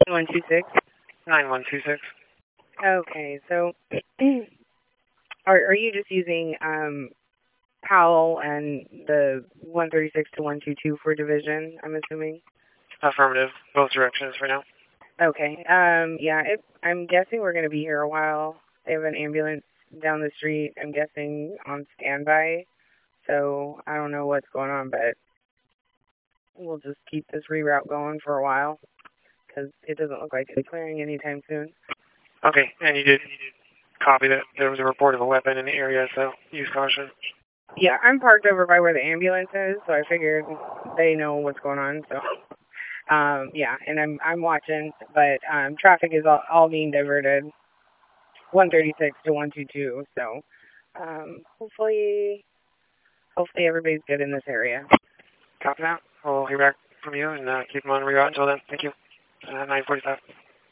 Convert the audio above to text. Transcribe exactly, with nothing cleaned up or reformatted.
one two six. nine one two six. Okay, so are are you just using um Powell and the one thirty-six to one twenty-two for division, I'm assuming? Affirmative. Both directions for now. Okay. Um yeah, it, I'm guessing we're going to be here a while. They have an ambulance down the street, I'm guessing on standby. So, I don't know what's going on, but we'll just keep this reroute going for a while because it doesn't look like it's clearing anytime soon. Okay, and you did, you did copy that there was a report of a weapon in the area, so use caution. Yeah, I'm parked over by where the ambulance is, so I figured they know what's going on. So, um, yeah, and I'm I'm watching, but um, traffic is all, all being diverted, one thirty-six to one twenty-two. So, um, hopefully, hopefully everybody's good in this area. Copy that. We'll hear back from you and uh, keep them on reroute until then. Thank you. Uh, nine forty-five.